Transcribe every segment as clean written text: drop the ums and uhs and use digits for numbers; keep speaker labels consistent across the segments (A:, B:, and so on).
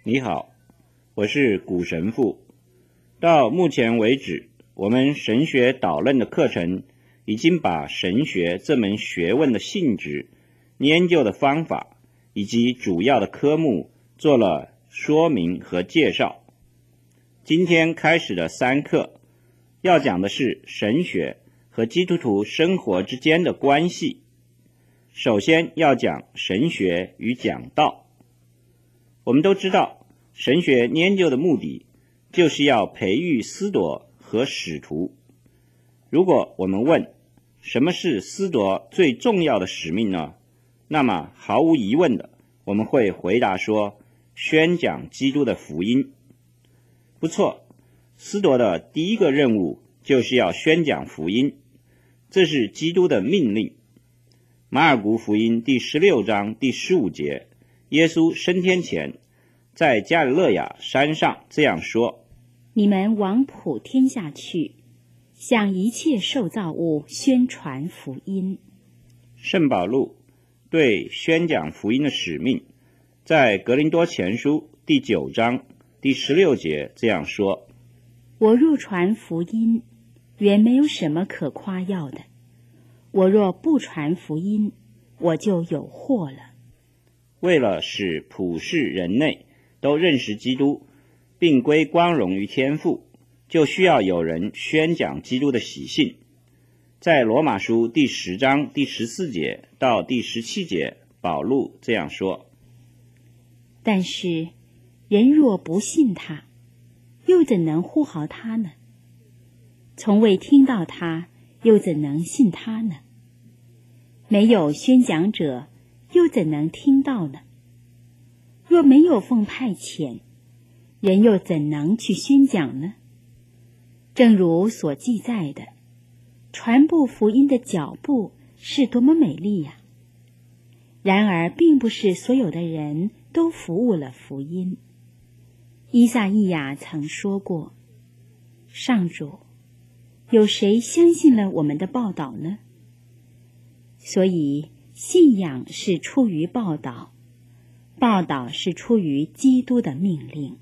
A: 你好，我是古神父。到目前为止，我们神学导论的课程已经把神学这门学问的性质、研究的方法以及主要的科目做了说明和介绍。今天开始的3课要讲的是神学和基督徒生活之间的关系。首先要讲神学与讲道。我们都知道，神学研究的目的就是要培育司铎和使徒。如果我们问什么是司铎最重要的使命呢？那么毫无疑问的，我们会回答说，宣讲基督的福音。不错，司铎的第一个任务就是要宣讲福音，这是基督的命令。马尔谷福音第16章第15节，耶稣升天前在加里肋亚山上这样说：
B: 你们往普天下去，向一切受造物宣传福音。
A: 圣保禄对宣讲福音的使命，在格林多前书第9章第16节这样说：
B: 我若传福音，原没有什么可夸耀的；我若不传福音，我就有祸了。
A: 为了使普世人类都认识基督，并归光荣于天父，就需要有人宣讲基督的喜信。在罗马书第10章第14节到第17节，保禄这样说：
B: 但是人若不信他，又怎能呼号他呢？从未听到他，又怎能信他呢？没有宣讲者，又怎能听到呢？若没有奉派遣，人又怎能去宣讲呢？正如所记载的，传播福音的脚步是多么美丽呀！然而并不是所有的人都服务了福音。依撒意亚曾说过：上主，有谁相信了我们的报道呢？所以信仰是出于报道，报道是出于基督的命令。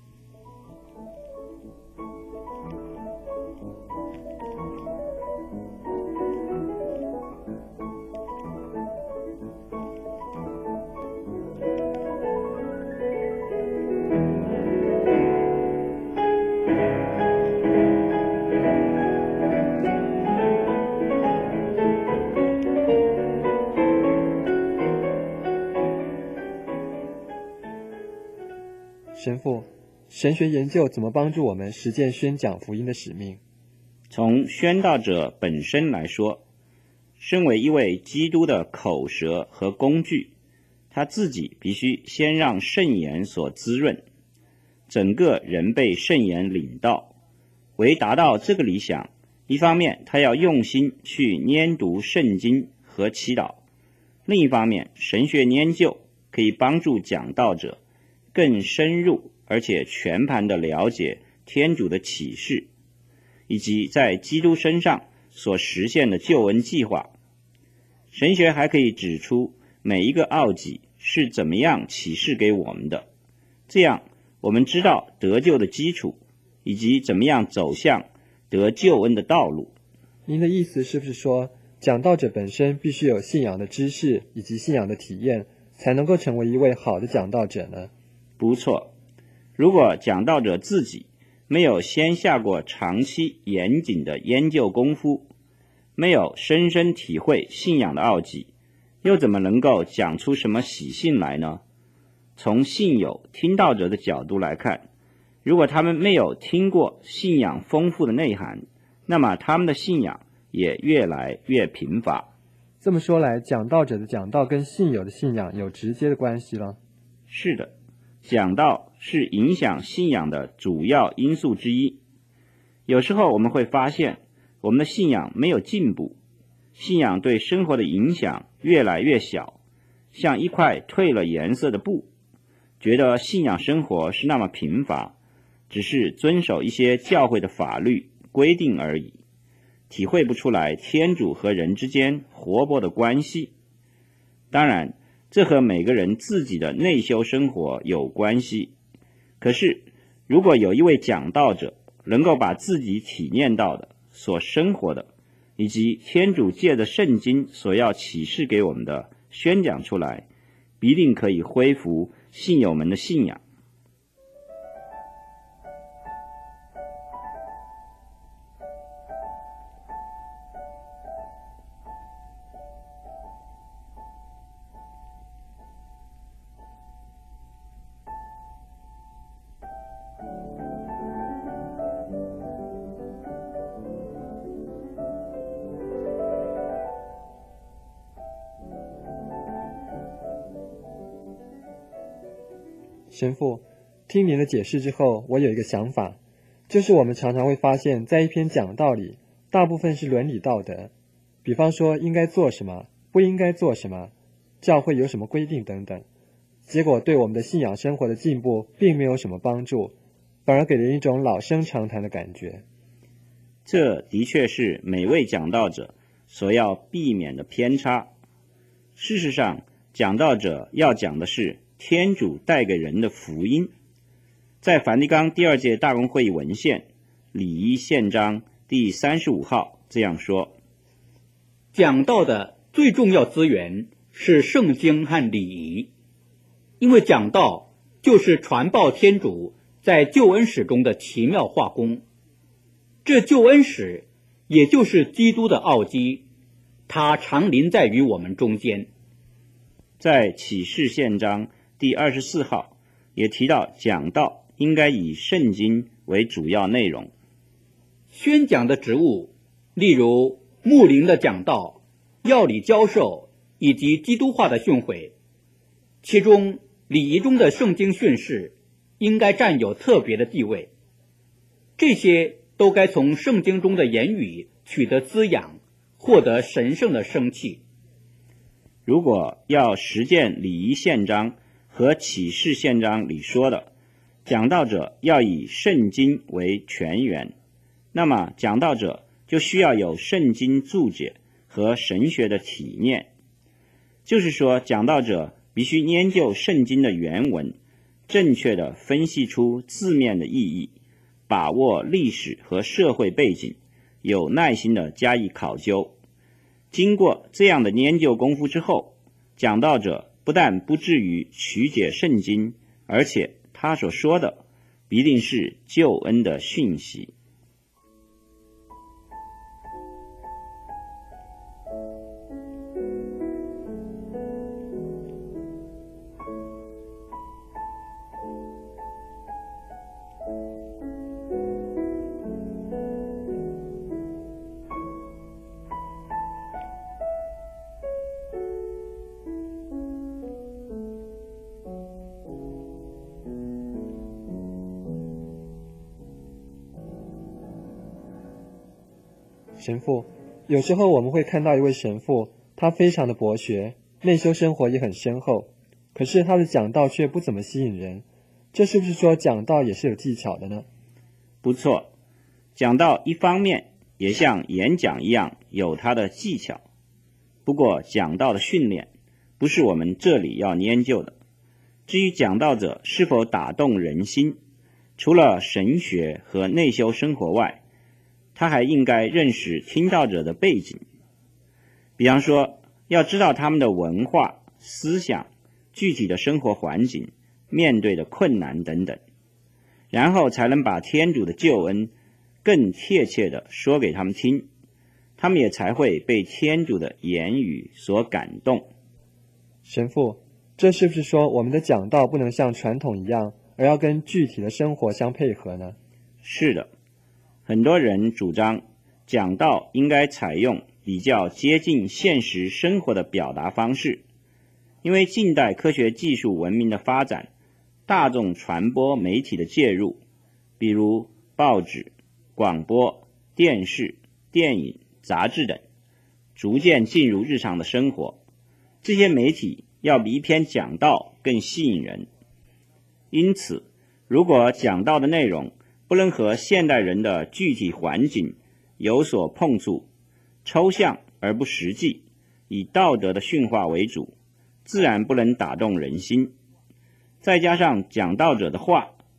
C: 神父，神学研究怎么帮助我们实践宣讲福音的使命？
A: 从宣道者本身来说，身为一位基督的口舌和工具，他自己必须先让圣言所滋润，整个人被圣言领导。为达到这个理想，一方面他要用心去研读圣经和祈祷，另一方面神学研究可以帮助讲道者更深入而且全盘地了解天主的启示，以及在基督身上所实现的救恩计划。神学还可以指出每一个奥迹是怎么样启示给我们的，这样我们知道得救的基础，以及怎么样走向得救恩的道路。
C: 您的意思是不是说，讲道者本身必须有信仰的知识以及信仰的体验，才能够成为一位好的讲道者呢？
A: 不错，如果讲道者自己没有先下过长期严谨的研究功夫，没有深深体会信仰的奥迹，又怎么能够讲出什么喜信来呢？从信友听道者的角度来看，如果他们没有听过信仰丰富的内涵，那么他们的信仰也越来越贫乏。
C: 这么说来，讲道者的讲道跟信友的信仰有直接的关系了。
A: 是的，讲道是影响信仰的主要因素之一。有时候我们会发现，我们的信仰没有进步，信仰对生活的影响越来越小，像一块褪了颜色的布，觉得信仰生活是那么贫乏，只是遵守一些教会的法律规定而已，体会不出来天主和人之间活泼的关系。当然，这和每个人自己的内修生活有关系， 可是如果有一位讲道者能够把自己体验到的、所生活的，以及天主借着圣经所要启示给我们的宣讲出来，必定可以恢复信友们的信仰。
C: 神父，听您的解释之后，我有一个想法，就是我们常常会发现，在一篇讲道里，大部分是伦理道德，比方说应该做什么，不应该做什么，教会有什么规定等等，结果对我们的信仰生活的进步并没有什么帮助，反而给人一种老生常谈的感觉。
A: 这的确是每位讲道者所要避免的偏差。事实上，讲道者要讲的是天主带给人的福音。在梵蒂冈第二届大公会议文献礼仪宪章第35号这样说：
D: 讲道的最重要资源是圣经和礼仪，因为讲道就是传报天主在救恩史中的奇妙化工。这救恩史也就是基督的奥迹，它常临在于我们中间。
A: 在启示宪章第24号也提到，讲道应该以圣经为主要内容。
D: 宣讲的职务，例如牧灵的讲道、要理教授以及基督化的训诲，其中礼仪中的圣经训示应该占有特别的地位。这些都该从圣经中的言语取得滋养，获得神圣的生气。
A: 如果要实践礼仪宪章和启示宪章里说的，讲道者要以圣经为泉源，那么讲道者就需要有圣经注解和神学的体验。就是说，讲道者必须研究圣经的原文，正确地分析出字面的意义，把握历史和社会背景，有耐心地加以考究。经过这样的研究功夫之后，讲道者不但不至于曲解圣经，而且他所说的必定是救恩的讯息。
C: 神父，有时候我们会看到一位神父，他非常的博学，内修生活也很深厚，可是他的讲道却不怎么吸引人，这是不是说讲道也是有技巧的呢？
A: 不错，讲道一方面也像演讲一样有它的技巧，不过讲道的训练不是我们这里要研究的。至于讲道者是否打动人心，除了神学和内修生活外，他还应该认识听道者的背景，比方说要知道他们的文化、思想、具体的生活环境、面对的困难等等，然后才能把天主的救恩更贴切地说给他们听，他们也才会被天主的言语所感动。
C: 神父，这是不是说我们的讲道不能像传统一样，而要跟具体的生活相配合呢？
A: 是的，很多人主张讲道应该采用比较接近现实生活的表达方式，因为近代科学技术文明的发展，大众传播媒体的介入，比如报纸、广播、电视、电影、杂志等，逐渐进入日常的生活。这些媒体要比一篇讲道更吸引人。因此，如果讲道的内容不能和现代人的具体环境有所碰触，抽象而不实际，以道德的训话为主，自然不能打动人心。再加上讲道者的话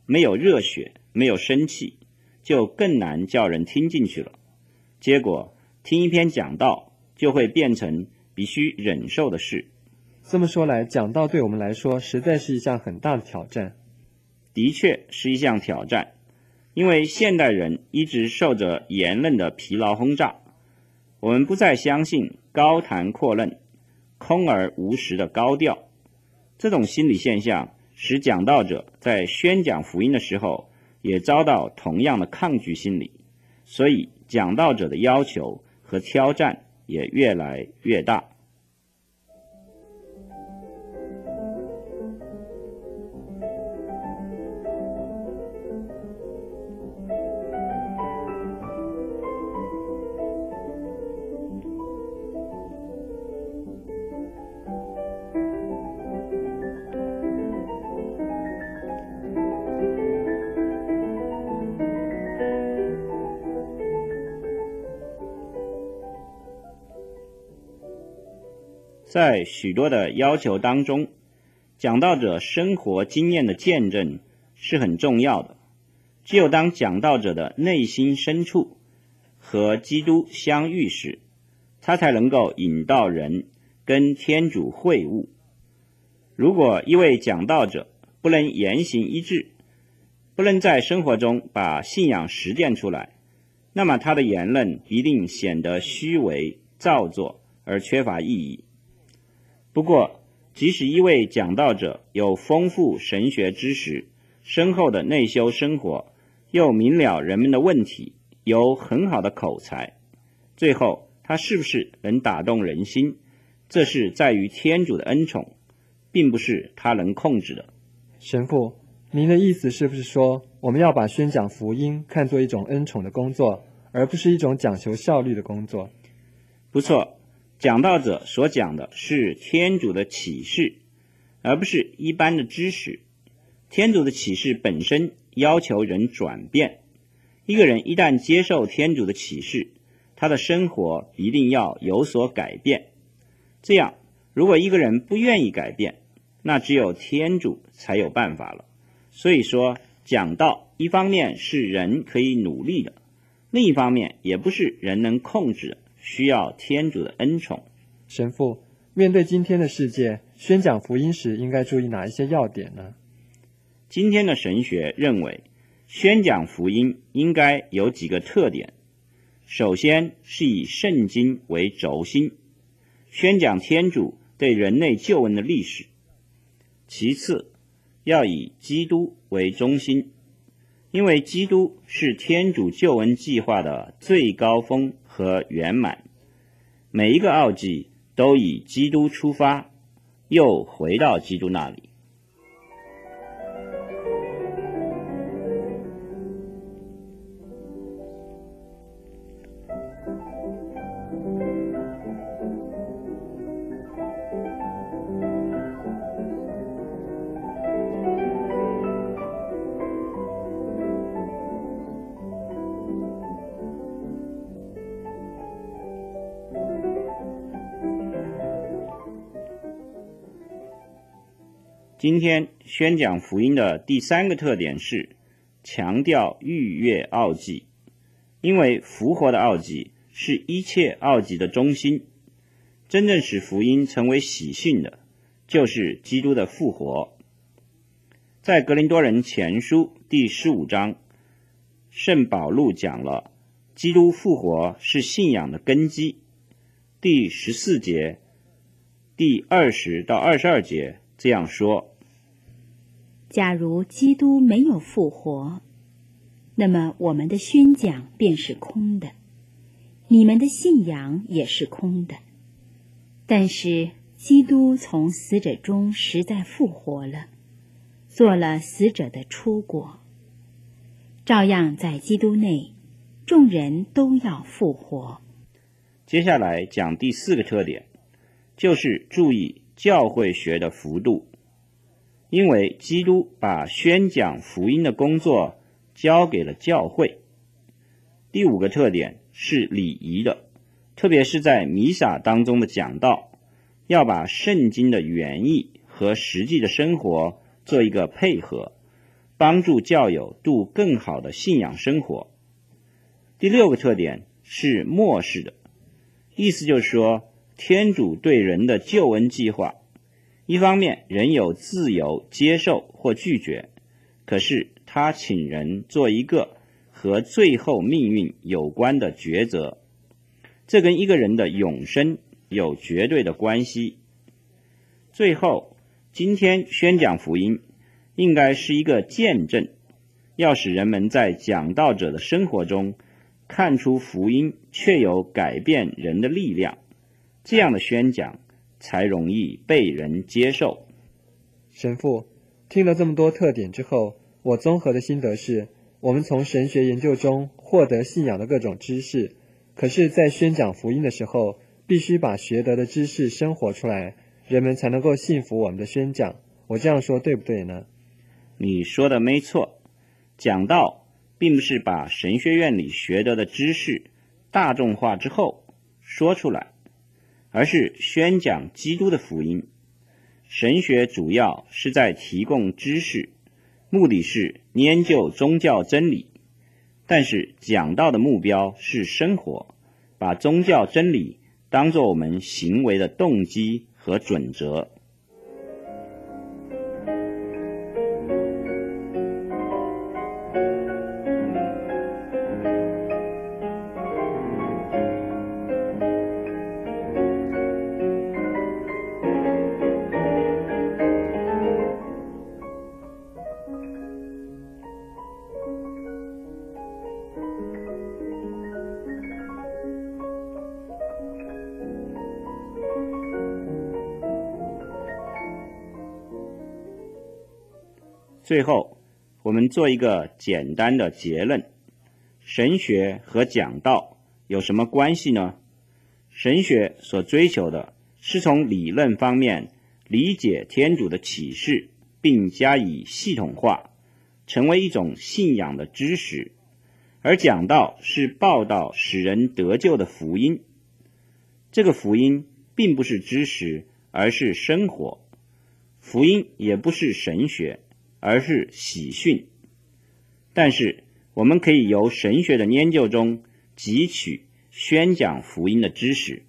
A: 没有热血，没有生气，就更难叫人听进去了。结果听一篇讲道就会变成必须忍受的事。
C: 这么说来，讲道对我们来说实在是一项很大的挑战。
A: 的确是一项挑战，因为现代人一直受着言论的疲劳轰炸，我们不再相信高谈阔论、空而无实的高调。这种心理现象使讲道者在宣讲福音的时候也遭到同样的抗拒心理，所以讲道者的要求和挑战也越来越大。在许多的要求当中，讲道者生活经验的见证是很重要的。只有当讲道者的内心深处和基督相遇时，他才能够引导人跟天主会晤。如果一位讲道者不能言行一致，不能在生活中把信仰实践出来，那么他的言论一定显得虚伪造作而缺乏意义。不过，即使一位讲道者有丰富神学知识、深厚的内修生活，又明了人们的问题，有很好的口才，最后他是不是能打动人心，这是在于天主的恩宠，并不是他能控制的。
C: 神父，您的意思是不是说，我们要把宣讲福音看作一种恩宠的工作，而不是一种讲求效率的工作？
A: 不错，讲道者所讲的是天主的启示，而不是一般的知识。天主的启示本身要求人转变，一个人一旦接受天主的启示，他的生活一定要有所改变。这样，如果一个人不愿意改变，那只有天主才有办法了。所以说，讲道一方面是人可以努力的，另一方面也不是人能控制的，需要天主的恩宠。
C: 神父，面对今天的世界，宣讲福音时应该注意哪一些要点呢？
A: 今天的神学认为，宣讲福音应该有几个特点。首先是以圣经为轴心，宣讲天主对人类救恩的历史。其次，要以基督为中心，因为基督是天主救恩计划的最高峰和圆满。每一个奥迹都以基督出发，又回到基督那里。今天宣讲福音的第三个特点是强调逾越奥迹，因为复活的奥迹是一切奥迹的中心。真正使福音成为喜讯的，就是基督的复活。在格林多人前书第15章，圣保禄讲了基督复活是信仰的根基。第14节、第20到22节这样说：
B: 假如基督没有复活，那么我们的宣讲便是空的，你们的信仰也是空的。但是基督从死者中实在复活了，做了死者的初果。照样在基督内，众人都要复活。
A: 接下来讲第4个特点，就是注意教会学的幅度。因为基督把宣讲福音的工作交给了教会。第5个特点是礼仪的，特别是在弥撒当中的讲道，要把圣经的原意和实际的生活做一个配合， 帮助教友度更好的信仰生活。第6个特点是末世的，意思就是说，天主对人的救恩计划，一方面人有自由接受或拒绝，可是他请人做一个和最后命运有关的抉择，这跟一个人的永生有绝对的关系。最后，今天宣讲福音应该是一个见证，要使人们在讲道者的生活中看出福音确有改变人的力量，这样的宣讲才容易被人接受。
C: 神父，听了这么多特点之后，我综合的心得是，我们从神学研究中获得信仰的各种知识，可是在宣讲福音的时候，必须把学得的知识生活出来，人们才能够信服我们的宣讲。我这样说对不对呢？
A: 你说的没错，讲道并不是把神学院里学得的知识大众化之后说出来，而是宣讲基督的福音。神学主要是在提供知识，目的是研究宗教真理，但是讲道的目标是生活，把宗教真理当作我们行为的动机和准则。最后，我们做一个简单的结论：神学和讲道有什么关系呢？神学所追求的是从理论方面理解天主的启示，并加以系统化，成为一种信仰的知识；而讲道是报道使人得救的福音。这个福音并不是知识，而是生活；福音也不是神学，而是喜讯。但是我们可以由神学的研究中汲取宣讲福音的知识。